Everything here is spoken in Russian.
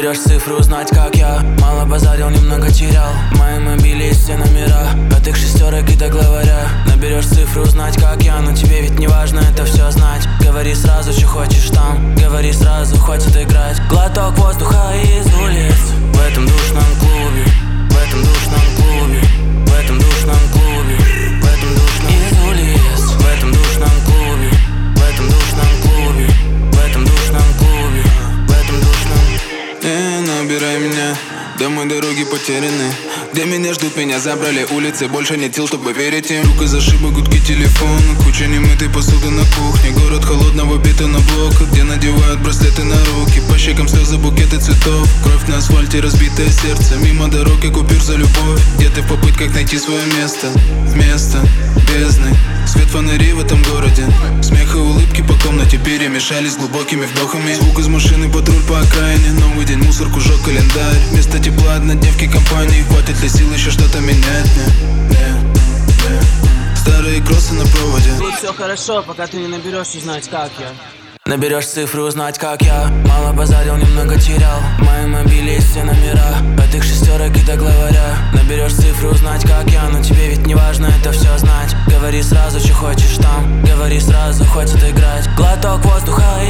Наберешь цифры, узнать как я. Мало базарил, немного терял. В моем мобиле есть все номера от их шестерок и до главаря. Наберешь цифры, узнать как я. Но тебе ведь не важно это все знать. Говори сразу, что хочешь там. Говори сразу, хватит играть. Глоток воздуха из улиц. В этом душном клубе. В этом душном клубе. В этом душном клубе. В этом душном из улиц. В этом душном клубе. В этом душном клубе. В этом душном клубе. В этом душном. Набирай меня, домой дороги потеряны. Где меня ждут, меня забрали улицы. Больше нет сил, чтобы верить им. Вдруг из ошибок гудки телефона. Куча немытой посуды на кухне. Город холодного бетоноблока, где надевают браслеты на руки. По щекам слезы, букеты цветов. Кровь на асфальте, разбитое сердце. Мимо дороги купюр за любовь. Где ты в попытках найти свое место? Вместо бездны свет фонарей в этом городе. Смех и улыбки по комнате перемешались с глубокими вдохами. Звук из машины, патруль по окраине. Новый день, мусорку, жёг календарь. Вместо тепла однодневки компании. Хватит ли сил еще что-то менять? Старые кроссы на проводе. Тут все хорошо, пока ты не наберешь узнать как я. Наберешь цифры, узнать как я. Мало базарил, немного терял. В моем мобиле есть все номера от их шестерок и до главаря. Наберешь цифры, узнать как я. Но тебе ведь не важно это все знать. Говори сразу, что хочешь там. Говори сразу, хватит играть. Глоток воздуха